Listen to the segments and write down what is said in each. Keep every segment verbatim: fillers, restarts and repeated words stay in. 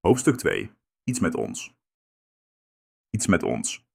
Hoofdstuk twee. Iets met ons. Iets met ons.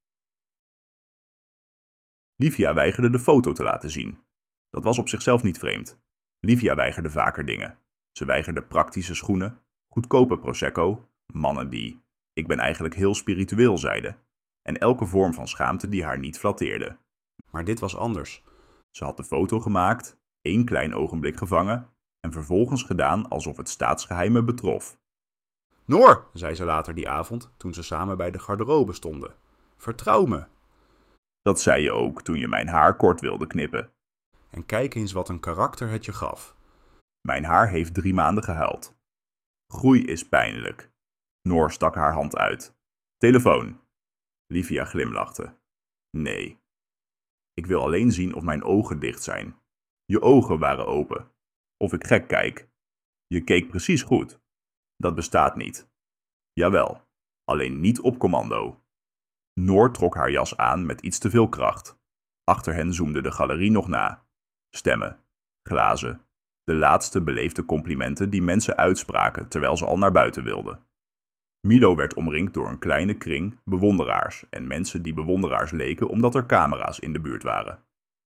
Livia weigerde de foto te laten zien. Dat was op zichzelf niet vreemd. Livia weigerde vaker dingen. Ze weigerde praktische schoenen, goedkope prosecco, mannen die, ik ben eigenlijk heel spiritueel, zeiden, en elke vorm van schaamte die haar niet flatteerde. Maar dit was anders. Ze had de foto gemaakt, één klein ogenblik gevangen en vervolgens gedaan alsof het staatsgeheimen betrof. Noor, zei ze later die avond, toen ze samen bij de garderobe stonden. Vertrouw me. Dat zei je ook toen je mijn haar kort wilde knippen. En kijk eens wat een karakter het je gaf. Mijn haar heeft drie maanden gehuild. Groei is pijnlijk. Noor stak haar hand uit. Telefoon. Livia glimlachte. Nee. Ik wil alleen zien of mijn ogen dicht zijn. Je ogen waren open. Of ik gek kijk. Je keek precies goed. Dat bestaat niet. Jawel, alleen niet op commando. Noor trok haar jas aan met iets te veel kracht. Achter hen zoemde de galerie nog na. Stemmen, glazen, de laatste beleefde complimenten die mensen uitspraken terwijl ze al naar buiten wilden. Milo werd omringd door een kleine kring bewonderaars en mensen die bewonderaars leken omdat er camera's in de buurt waren.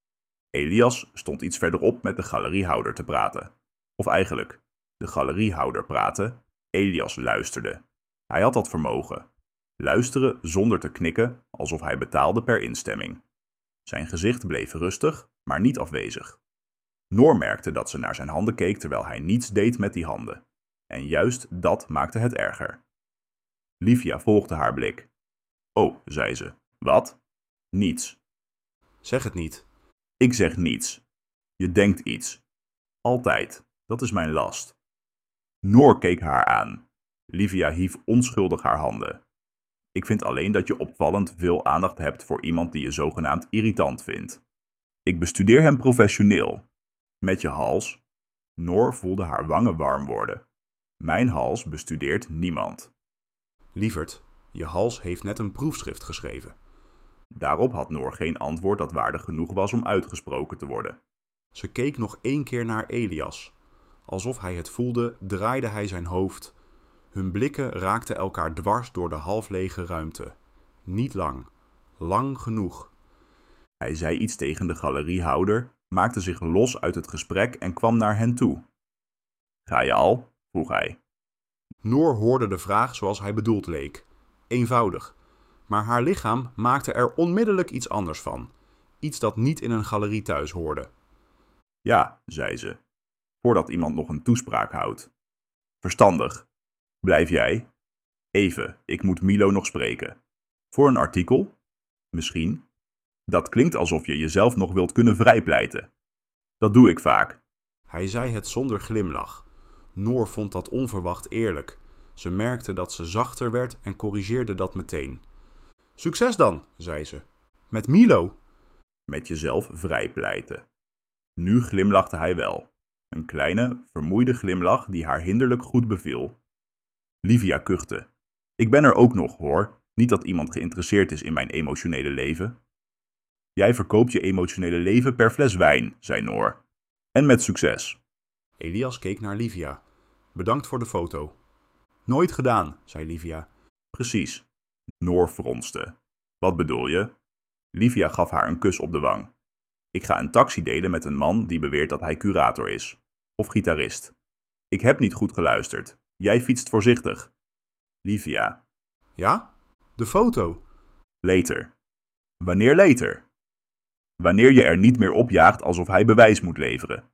Elias stond iets verderop met de galeriehouder te praten. Of eigenlijk, de galeriehouder praatte, Elias luisterde. Hij had dat vermogen. Luisteren zonder te knikken, alsof hij betaalde per instemming. Zijn gezicht bleef rustig, maar niet afwezig. Noor merkte dat ze naar zijn handen keek terwijl hij niets deed met die handen. En juist dat maakte het erger. Livia volgde haar blik. Oh, zei ze. Wat? Niets. Zeg het niet. Ik zeg niets. Je denkt iets. Altijd. Dat is mijn last. Noor keek haar aan. Livia hief onschuldig haar handen. Ik vind alleen dat je opvallend veel aandacht hebt voor iemand die je zogenaamd irritant vindt. Ik bestudeer hem professioneel. Met je hals. Noor voelde haar wangen warm worden. Mijn hals bestudeert niemand. Lieverd, je hals heeft net een proefschrift geschreven. Daarop had Noor geen antwoord dat waardig genoeg was om uitgesproken te worden. Ze keek nog één keer naar Elias. Alsof hij het voelde, draaide hij zijn hoofd. Hun blikken raakten elkaar dwars door de halflege ruimte. Niet lang. Lang genoeg. Hij zei iets tegen de galeriehouder, maakte zich los uit het gesprek en kwam naar hen toe. Ga je al? Vroeg hij. Noor hoorde de vraag zoals hij bedoeld leek. Eenvoudig. Maar haar lichaam maakte er onmiddellijk iets anders van. Iets dat niet in een galerie thuis hoorde. Ja, zei ze, voordat iemand nog een toespraak houdt. Verstandig. Blijf jij? Even, ik moet Milo nog spreken. Voor een artikel? Misschien. Dat klinkt alsof je jezelf nog wilt kunnen vrijpleiten. Dat doe ik vaak. Hij zei het zonder glimlach. Noor vond dat onverwacht eerlijk. Ze merkte dat ze zachter werd en corrigeerde dat meteen. Succes dan, zei ze. Met Milo? Met jezelf vrijpleiten. Nu glimlachte hij wel. Een kleine, vermoeide glimlach die haar hinderlijk goed beviel. Livia kuchte. Ik ben er ook nog, hoor. Niet dat iemand geïnteresseerd is in mijn emotionele leven. Jij verkoopt je emotionele leven per fles wijn, zei Noor. En met succes. Elias keek naar Livia. Bedankt voor de foto. Nooit gedaan, zei Livia. Precies. Noor fronste. Wat bedoel je? Livia gaf haar een kus op de wang. Ik ga een taxi delen met een man die beweert dat hij curator is. Of gitarist. Ik heb niet goed geluisterd. Jij fietst voorzichtig. Livia. Ja? De foto? Later. Wanneer later? Wanneer je er niet meer opjaagt alsof hij bewijs moet leveren.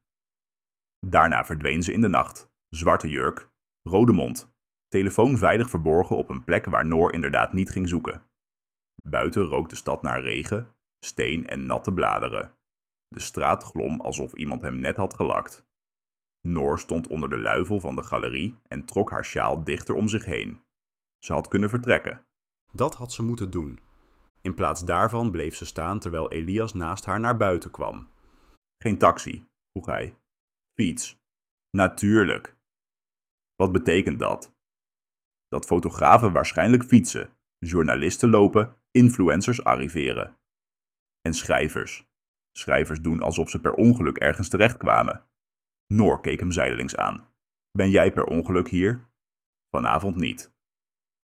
Daarna verdween ze in de nacht. Zwarte jurk, rode mond. Telefoon veilig verborgen op een plek waar Noor inderdaad niet ging zoeken. Buiten rook de stad naar regen, steen en natte bladeren. De straat glom alsof iemand hem net had gelakt. Noor stond onder de luifel van de galerie en trok haar sjaal dichter om zich heen. Ze had kunnen vertrekken. Dat had ze moeten doen. In plaats daarvan bleef ze staan terwijl Elias naast haar naar buiten kwam. Geen taxi, vroeg hij. Fiets. Natuurlijk. Wat betekent dat? Dat fotografen waarschijnlijk fietsen, journalisten lopen, influencers arriveren. En schrijvers. Schrijvers doen alsof ze per ongeluk ergens terechtkwamen. Noor keek hem zijdelings aan. Ben jij per ongeluk hier? Vanavond niet.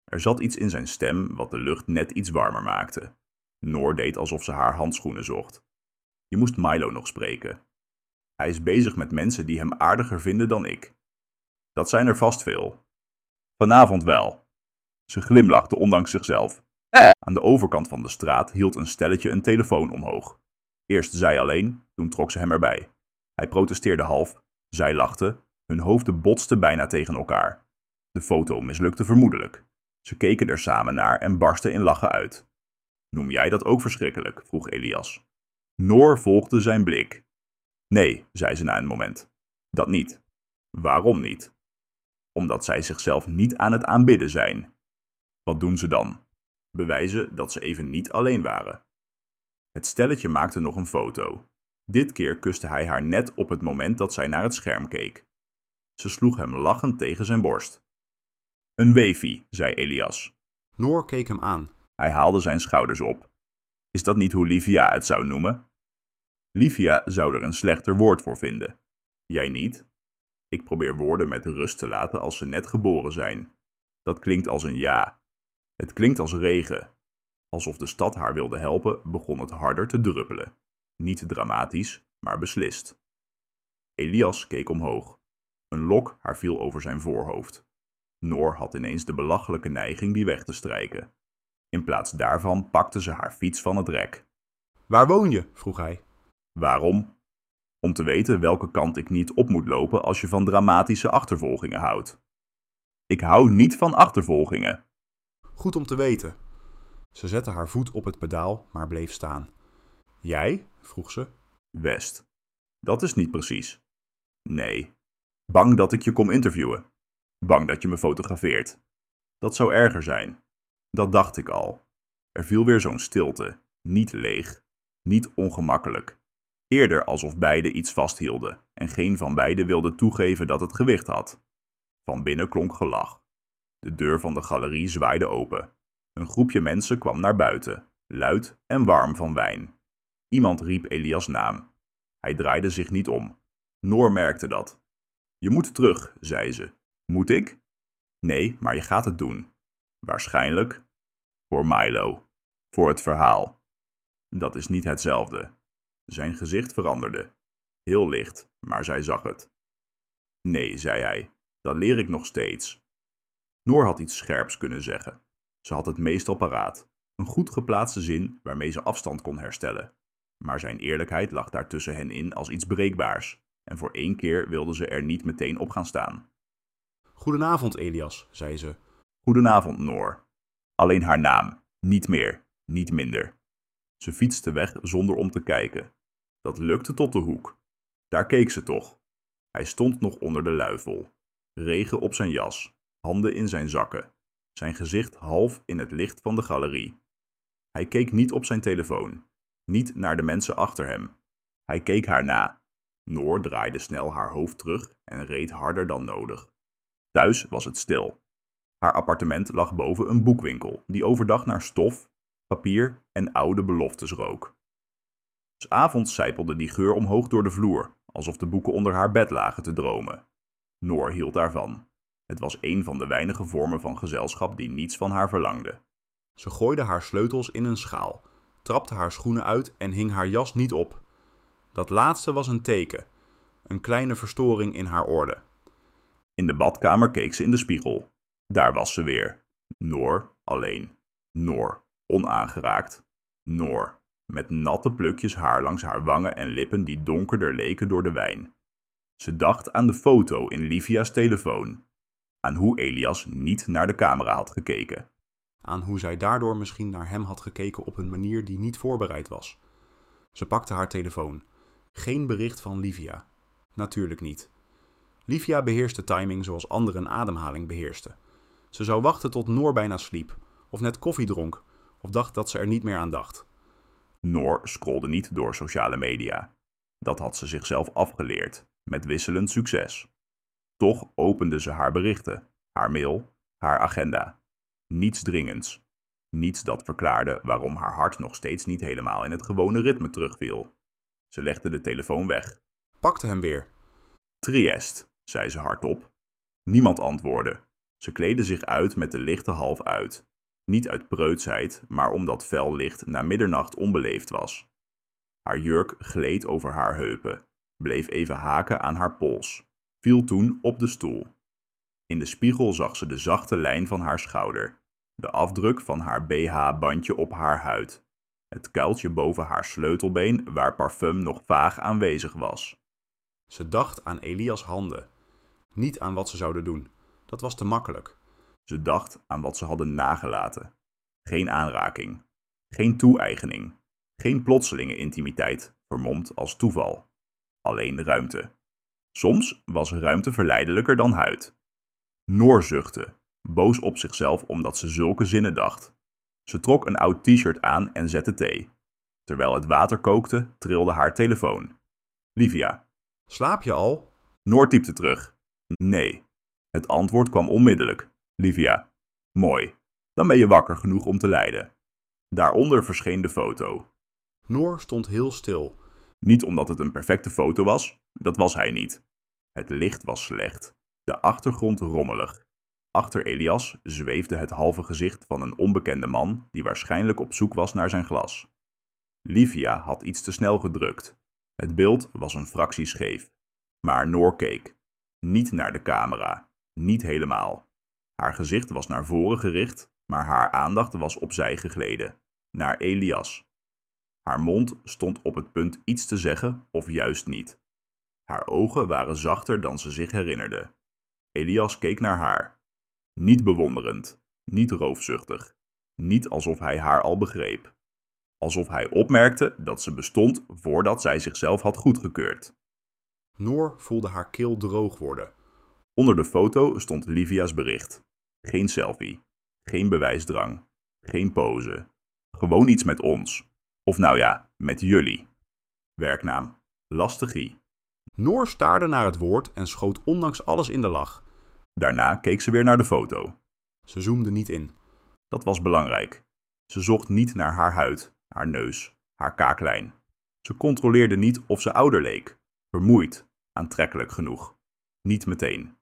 Er zat iets in zijn stem wat de lucht net iets warmer maakte. Noor deed alsof ze haar handschoenen zocht. Je moest Milo nog spreken. Hij is bezig met mensen die hem aardiger vinden dan ik. Dat zijn er vast veel. Vanavond wel. Ze glimlachte ondanks zichzelf. Aan de overkant van de straat hield een stelletje een telefoon omhoog. Eerst zij alleen, toen trok ze hem erbij. Hij protesteerde half, zij lachte, hun hoofden botsten bijna tegen elkaar. De foto mislukte vermoedelijk. Ze keken er samen naar en barsten in lachen uit. Noem jij dat ook verschrikkelijk? Vroeg Elias. Noor volgde zijn blik. Nee, zei ze na een moment. Dat niet. Waarom niet? Omdat zij zichzelf niet aan het aanbidden zijn. Wat doen ze dan? Bewijzen dat ze even niet alleen waren. Het stelletje maakte nog een foto. Dit keer kuste hij haar net op het moment dat zij naar het scherm keek. Ze sloeg hem lachend tegen zijn borst. Een weefie, zei Elias. Noor keek hem aan. Hij haalde zijn schouders op. Is dat niet hoe Livia het zou noemen? Livia zou er een slechter woord voor vinden. Jij niet? Ik probeer woorden met rust te laten als ze net geboren zijn. Dat klinkt als een ja. Het klinkt als regen. Alsof de stad haar wilde helpen, begon het harder te druppelen. Niet dramatisch, maar beslist. Elias keek omhoog. Een lok haar viel over zijn voorhoofd. Noor had ineens de belachelijke neiging die weg te strijken. In plaats daarvan pakte ze haar fiets van het rek. Waar woon je? Vroeg hij. Waarom? Om te weten welke kant ik niet op moet lopen als je van dramatische achtervolgingen houdt. Ik hou niet van achtervolgingen. Goed om te weten. Ze zette haar voet op het pedaal, maar bleef staan. Jij? Vroeg ze. West. Dat is niet precies. Nee. Bang dat ik je kom interviewen. Bang dat je me fotografeert. Dat zou erger zijn. Dat dacht ik al. Er viel weer zo'n stilte. Niet leeg. Niet ongemakkelijk. Eerder alsof beiden iets vasthielden en geen van beiden wilde toegeven dat het gewicht had. Van binnen klonk gelach. De deur van de galerie zwaaide open. Een groepje mensen kwam naar buiten, luid en warm van wijn. Iemand riep Elias' naam. Hij draaide zich niet om. Noor merkte dat. Je moet terug, zei ze. Moet ik? Nee, maar je gaat het doen. Waarschijnlijk voor Milo. Voor het verhaal. Dat is niet hetzelfde. Zijn gezicht veranderde. Heel licht, maar zij zag het. Nee, zei hij, dat leer ik nog steeds. Noor had iets scherps kunnen zeggen. Ze had het meestal paraat. Een goed geplaatste zin waarmee ze afstand kon herstellen. Maar zijn eerlijkheid lag daar tussen hen in als iets breekbaars. En voor één keer wilde ze er niet meteen op gaan staan. Goedenavond, Elias, zei ze. Goedenavond, Noor. Alleen haar naam. Niet meer, niet minder. Ze fietste weg zonder om te kijken. Dat lukte tot de hoek. Daar keek ze toch. Hij stond nog onder de luifel. Regen op zijn jas, handen in zijn zakken. Zijn gezicht half in het licht van de galerie. Hij keek niet op zijn telefoon. Niet naar de mensen achter hem. Hij keek haar na. Noor draaide snel haar hoofd terug en reed harder dan nodig. Thuis was het stil. Haar appartement lag boven een boekwinkel die overdag naar stof, papier en oude beloftes rook. 'S avonds sijpelde die geur omhoog door de vloer, alsof de boeken onder haar bed lagen te dromen. Noor hield daarvan. Het was een van de weinige vormen van gezelschap die niets van haar verlangde. Ze gooide haar sleutels in een schaal, trapte haar schoenen uit en hing haar jas niet op. Dat laatste was een teken, een kleine verstoring in haar orde. In de badkamer keek ze in de spiegel. Daar was ze weer. Noor alleen. Noor, onaangeraakt. Noor, met natte plukjes haar langs haar wangen en lippen die donkerder leken door de wijn. Ze dacht aan de foto in Livia's telefoon. Aan hoe Elias niet naar de camera had gekeken. Aan hoe zij daardoor misschien naar hem had gekeken op een manier die niet voorbereid was. Ze pakte haar telefoon. Geen bericht van Livia. Natuurlijk niet. Livia beheerste timing zoals anderen een ademhaling beheersten. Ze zou wachten tot Noor bijna sliep, of net koffie dronk, of dacht dat ze er niet meer aan dacht. Noor scrolde niet door sociale media. Dat had ze zichzelf afgeleerd, met wisselend succes. Toch opende ze haar berichten, haar mail, haar agenda. Niets dringends. Niets dat verklaarde waarom haar hart nog steeds niet helemaal in het gewone ritme terugviel. Ze legde de telefoon weg. Pakte hem weer. Triest, zei ze hardop. Niemand antwoordde. Ze kleedde zich uit met de lichten half uit. Niet uit preutsheid, maar omdat fel licht na middernacht onbeleefd was. Haar jurk gleed over haar heupen, bleef even haken aan haar pols, viel toen op de stoel. In de spiegel zag ze de zachte lijn van haar schouder, de afdruk van haar B H-bandje op haar huid, het kuiltje boven haar sleutelbeen waar parfum nog vaag aanwezig was. Ze dacht aan Elias' handen, niet aan wat ze zouden doen. Dat was te makkelijk. Ze dacht aan wat ze hadden nagelaten. Geen aanraking, geen toe-eigening, geen plotselinge intimiteit, vermomd als toeval. Alleen ruimte. Soms was ruimte verleidelijker dan huid. Noor zuchtte, boos op zichzelf omdat ze zulke zinnen dacht. Ze trok een oud t-shirt aan en zette thee. Terwijl het water kookte, trilde haar telefoon. Livia. Slaap je al? Noor typte terug. Nee. Het antwoord kwam onmiddellijk. Livia. Mooi. Dan ben je wakker genoeg om te lijden. Daaronder verscheen de foto. Noor stond heel stil. Niet omdat het een perfecte foto was, dat was hij niet. Het licht was slecht. De achtergrond rommelig. Achter Elias zweefde het halve gezicht van een onbekende man die waarschijnlijk op zoek was naar zijn glas. Livia had iets te snel gedrukt. Het beeld was een fractie scheef. Maar Noor keek. Niet naar de camera. Niet helemaal. Haar gezicht was naar voren gericht, maar haar aandacht was opzij gegleden. Naar Elias. Haar mond stond op het punt iets te zeggen of juist niet. Haar ogen waren zachter dan ze zich herinnerde. Elias keek naar haar. Niet bewonderend, niet roofzuchtig. Niet alsof hij haar al begreep. Alsof hij opmerkte dat ze bestond voordat zij zichzelf had goedgekeurd. Noor voelde haar keel droog worden. Onder de foto stond Livia's bericht. Geen selfie, geen bewijsdrang, geen pose. Gewoon iets met ons. Of nou ja, met jullie. Werknaam, Lastige. Noor staarde naar het woord en schoot ondanks alles in de lach. Daarna keek ze weer naar de foto. Ze zoomde niet in. Dat was belangrijk. Ze zocht niet naar haar huid, haar neus, haar kaaklijn. Ze controleerde niet of ze ouder leek. Vermoeid, aantrekkelijk genoeg. Niet meteen.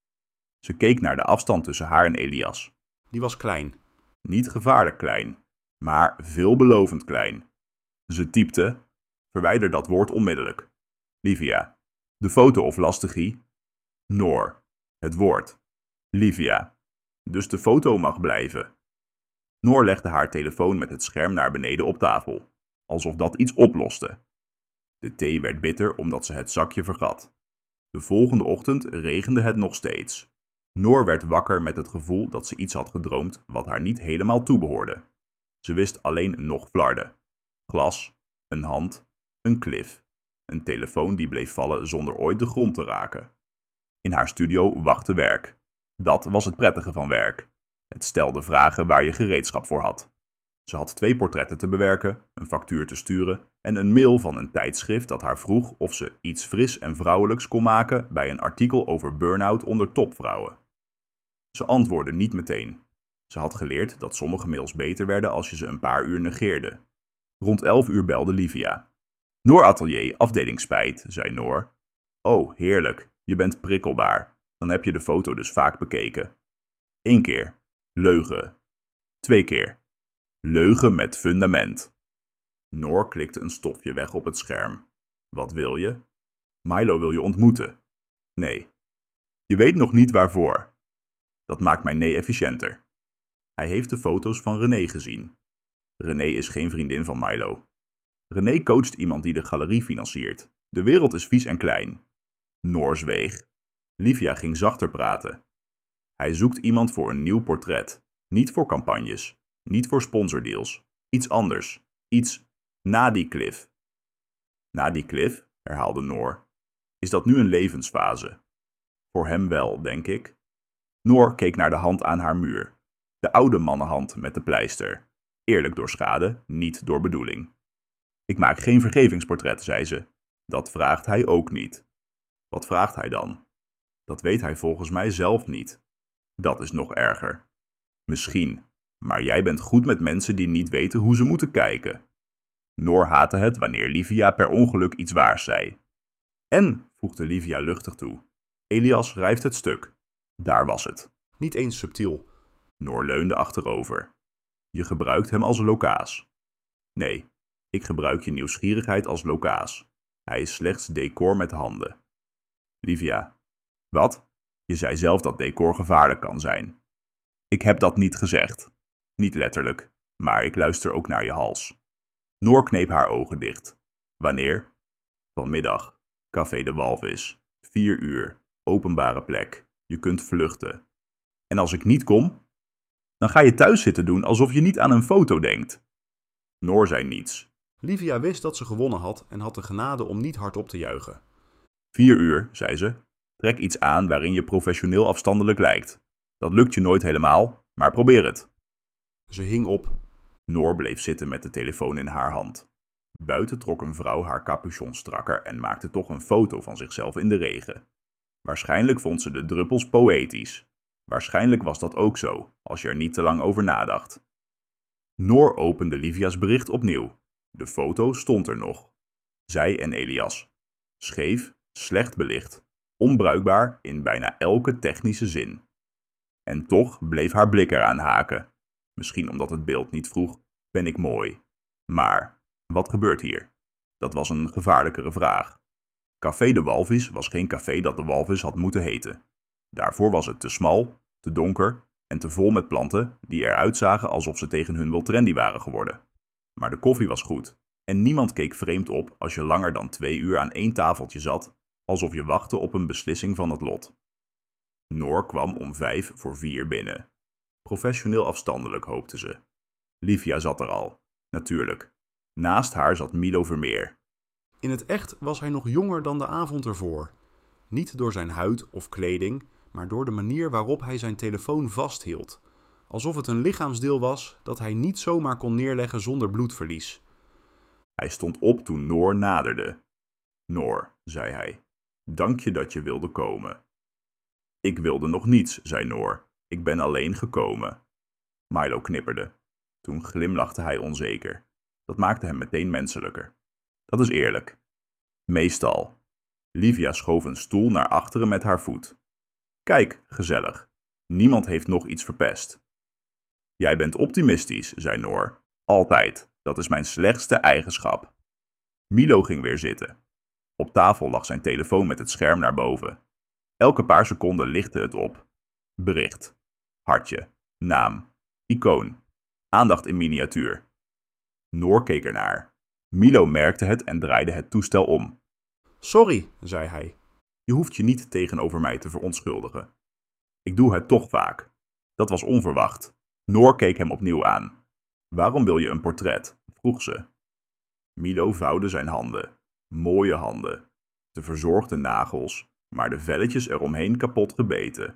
Ze keek naar de afstand tussen haar en Elias. Die was klein. Niet gevaarlijk klein, maar veelbelovend klein. Ze typte, verwijder dat woord onmiddellijk. Livia. De foto of Lastige. Noor. Het woord. Livia. Dus de foto mag blijven. Noor legde haar telefoon met het scherm naar beneden op tafel, alsof dat iets oploste. De thee werd bitter omdat ze het zakje vergat. De volgende ochtend regende het nog steeds. Noor werd wakker met het gevoel dat ze iets had gedroomd wat haar niet helemaal toebehoorde. Ze wist alleen nog flarden. Glas, een hand, een klif. Een telefoon die bleef vallen zonder ooit de grond te raken. In haar studio wachtte werk. Dat was het prettige van werk. Het stelde vragen waar je gereedschap voor had. Ze had twee portretten te bewerken, een factuur te sturen en een mail van een tijdschrift dat haar vroeg of ze iets fris en vrouwelijks kon maken bij een artikel over burn-out onder topvrouwen. Ze antwoordde niet meteen. Ze had geleerd dat sommige mails beter werden als je ze een paar uur negeerde. Rond elf uur belde Livia. Noor Atelier, afdeling spijt, zei Noor. Oh, heerlijk, je bent prikkelbaar. Dan heb je de foto dus vaak bekeken. Eén keer. Leugen. Twee keer. Leugen met fundament. Noor klikte een stofje weg op het scherm. Wat wil je? Milo wil je ontmoeten. Nee. Je weet nog niet waarvoor. Dat maakt mijn nee efficiënter. Hij heeft de foto's van René gezien. René is geen vriendin van Milo. René coacht iemand die de galerie financiert. De wereld is vies en klein. Noor zweeg. Livia ging zachter praten. Hij zoekt iemand voor een nieuw portret. Niet voor campagnes. Niet voor sponsordeals. Iets anders. Iets na die klif. Na die klif, herhaalde Noor. Is dat nu een levensfase? Voor hem wel, denk ik. Noor keek naar de hand aan haar muur. De oude mannenhand met de pleister. Eerlijk door schade, niet door bedoeling. Ik maak geen vergevingsportret, zei ze. Dat vraagt hij ook niet. Wat vraagt hij dan? Dat weet hij volgens mij zelf niet. Dat is nog erger. Misschien, maar jij bent goed met mensen die niet weten hoe ze moeten kijken. Noor haatte het wanneer Livia per ongeluk iets waars zei. En, voegde Livia luchtig toe, Elias schrijft het stuk. Daar was het. Niet eens subtiel. Noor leunde achterover. Je gebruikt hem als lokaas. Nee, ik gebruik je nieuwsgierigheid als lokaas. Hij is slechts decor met handen. Livia. Wat? Je zei zelf dat decor gevaarlijk kan zijn. Ik heb dat niet gezegd. Niet letterlijk, maar ik luister ook naar je hals. Noor kneep haar ogen dicht. Wanneer? Vanmiddag. Café de Walvis. Vier uur. Openbare plek. Je kunt vluchten. En als ik niet kom? Dan ga je thuis zitten doen alsof je niet aan een foto denkt. Noor zei niets. Livia wist dat ze gewonnen had en had de genade om niet hardop te juichen. Vier uur, zei ze. Trek iets aan waarin je professioneel afstandelijk lijkt. Dat lukt je nooit helemaal, maar probeer het. Ze hing op. Noor bleef zitten met de telefoon in haar hand. Buiten trok een vrouw haar capuchon strakker en maakte toch een foto van zichzelf in de regen. Waarschijnlijk vond ze de druppels poëtisch. Waarschijnlijk was dat ook zo, als je er niet te lang over nadacht. Noor opende Livia's bericht opnieuw. De foto stond er nog. Zij en Elias. Scheef, slecht belicht, onbruikbaar in bijna elke technische zin. En toch bleef haar blik eraan haken. Misschien omdat het beeld niet vroeg, ben ik mooi. Maar, wat gebeurt hier? Dat was een gevaarlijkere vraag. Café de Walvis was geen café dat de Walvis had moeten heten. Daarvoor was het te smal, te donker en te vol met planten die eruit zagen alsof ze tegen hun wil trendy waren geworden. Maar de koffie was goed en niemand keek vreemd op als je langer dan twee uur aan één tafeltje zat, alsof je wachtte op een beslissing van het lot. Noor kwam om vijf voor vier binnen. Professioneel afstandelijk, hoopte ze. Livia zat er al, natuurlijk. Naast haar zat Milo Vermeer. In het echt was hij nog jonger dan de avond ervoor. Niet door zijn huid of kleding, maar door de manier waarop hij zijn telefoon vasthield. Alsof het een lichaamsdeel was dat hij niet zomaar kon neerleggen zonder bloedverlies. Hij stond op toen Noor naderde. Noor, zei hij, dank je dat je wilde komen. Ik wilde nog niets, zei Noor. Ik ben alleen gekomen. Milo knipperde. Toen glimlachte hij onzeker. Dat maakte hem meteen menselijker. Dat is eerlijk. Meestal. Livia schoof een stoel naar achteren met haar voet. Kijk, gezellig. Niemand heeft nog iets verpest. Jij bent optimistisch, zei Noor. Altijd. Dat is mijn slechtste eigenschap. Milo ging weer zitten. Op tafel lag zijn telefoon met het scherm naar boven. Elke paar seconden lichtte het op. Bericht. Hartje. Naam. Icoon. Aandacht in miniatuur. Noor keek ernaar. Milo merkte het en draaide het toestel om. Sorry, zei hij. Je hoeft je niet tegenover mij te verontschuldigen. Ik doe het toch vaak. Dat was onverwacht. Noor keek hem opnieuw aan. Waarom wil je een portret? Vroeg ze. Milo vouwde zijn handen. Mooie handen. De verzorgde nagels, maar de velletjes eromheen kapot gebeten.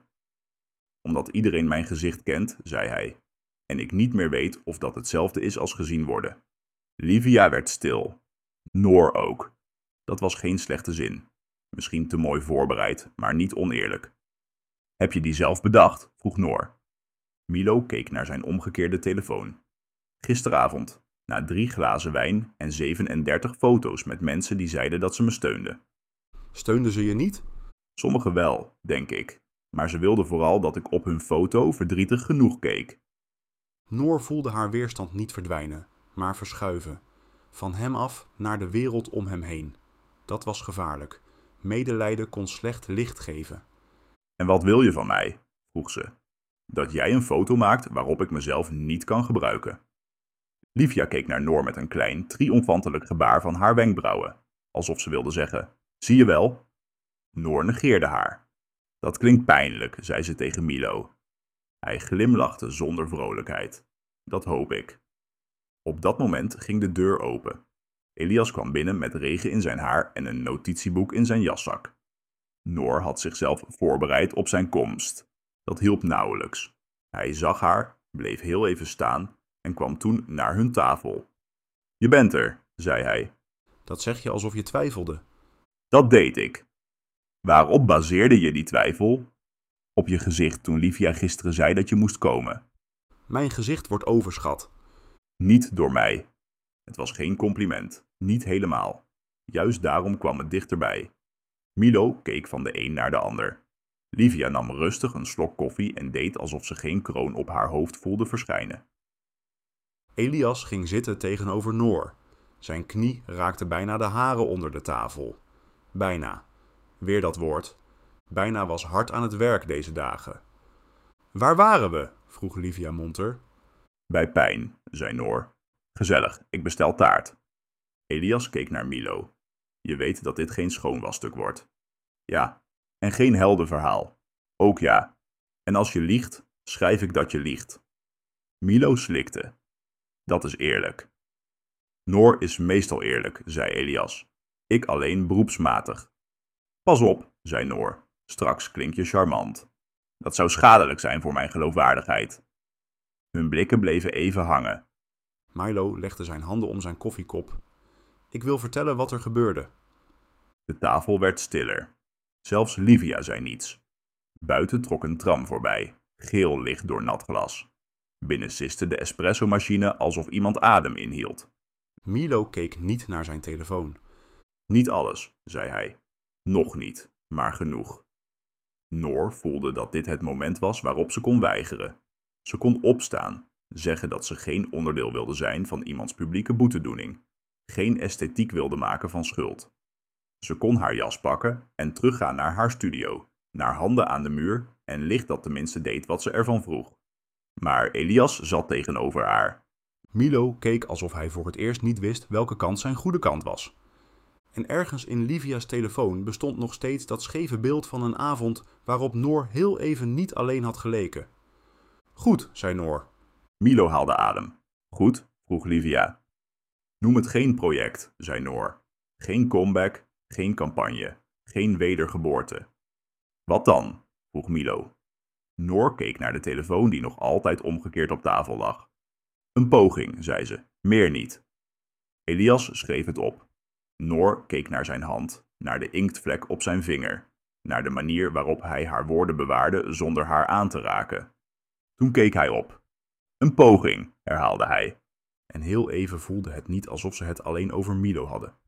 Omdat iedereen mijn gezicht kent, zei hij. En ik niet meer weet of dat hetzelfde is als gezien worden. Livia werd stil. Noor ook. Dat was geen slechte zin. Misschien te mooi voorbereid, maar niet oneerlijk. Heb je die zelf bedacht? Vroeg Noor. Milo keek naar zijn omgekeerde telefoon. Gisteravond, na drie glazen wijn en zevenendertig foto's met mensen die zeiden dat ze me steunden. Steunden ze je niet? Sommigen wel, denk ik. Maar ze wilden vooral dat ik op hun foto verdrietig genoeg keek. Noor voelde haar weerstand niet verdwijnen, maar verschuiven. Van hem af naar de wereld om hem heen. Dat was gevaarlijk. Medelijden kon slecht licht geven. En wat wil je van mij? Vroeg ze. Dat jij een foto maakt waarop ik mezelf niet kan gebruiken. Livia keek naar Noor met een klein, triomfantelijk gebaar van haar wenkbrauwen. Alsof ze wilde zeggen, zie je wel? Noor negeerde haar. Dat klinkt pijnlijk, zei ze tegen Milo. Hij glimlachte zonder vrolijkheid. Dat hoop ik. Op dat moment ging de deur open. Elias kwam binnen met regen in zijn haar en een notitieboek in zijn jaszak. Noor had zichzelf voorbereid op zijn komst. Dat hielp nauwelijks. Hij zag haar, bleef heel even staan en kwam toen naar hun tafel. Je bent er, zei hij. Dat zeg je alsof je twijfelde. Dat deed ik. Waarop baseerde je die twijfel? Op je gezicht toen Livia gisteren zei dat je moest komen. Mijn gezicht wordt overschat. Niet door mij. Het was geen compliment. Niet helemaal. Juist daarom kwam het dichterbij. Milo keek van de een naar de ander. Livia nam rustig een slok koffie en deed alsof ze geen kroon op haar hoofd voelde verschijnen. Elias ging zitten tegenover Noor. Zijn knie raakte bijna de haren onder de tafel. Bijna. Weer dat woord. Bijna was hard aan het werk deze dagen. Waar waren we? Vroeg Livia monter. Bij Pijn, zei Noor. Gezellig, ik bestel taart. Elias keek naar Milo. Je weet dat dit geen schoonwasstuk wordt. Ja, en geen heldenverhaal. Ook ja. En als je liegt, schrijf ik dat je liegt. Milo slikte. Dat is eerlijk. Noor is meestal eerlijk, zei Elias. Ik alleen beroepsmatig. Pas op, zei Noor. Straks klink je charmant. Dat zou schadelijk zijn voor mijn geloofwaardigheid. Hun blikken bleven even hangen. Milo legde zijn handen om zijn koffiekop. Ik wil vertellen wat er gebeurde. De tafel werd stiller. Zelfs Livia zei niets. Buiten trok een tram voorbij, geel licht door nat glas. Binnen siste de espressomachine alsof iemand adem inhield. Milo keek niet naar zijn telefoon. Niet alles, zei hij. Nog niet, maar genoeg. Noor voelde dat dit het moment was waarop ze kon weigeren. Ze kon opstaan, zeggen dat ze geen onderdeel wilde zijn van iemands publieke boetedoening. Geen esthetiek wilde maken van schuld. Ze kon haar jas pakken en teruggaan naar haar studio, naar handen aan de muur en licht dat tenminste deed wat ze ervan vroeg. Maar Elias zat tegenover haar. Milo keek alsof hij voor het eerst niet wist welke kant zijn goede kant was. En ergens in Livia's telefoon bestond nog steeds dat scheve beeld van een avond waarop Noor heel even niet alleen had geleken. Goed, zei Noor. Milo haalde adem. Goed, vroeg Livia. Noem het geen project, zei Noor. Geen comeback, geen campagne, geen wedergeboorte. Wat dan? Vroeg Milo. Noor keek naar de telefoon die nog altijd omgekeerd op tafel lag. Een poging, zei ze, meer niet. Elias schreef het op. Noor keek naar zijn hand, naar de inktvlek op zijn vinger, naar de manier waarop hij haar woorden bewaarde zonder haar aan te raken. Toen keek hij op. Een poging, herhaalde hij. En heel even voelde het niet alsof ze het alleen over Milo hadden.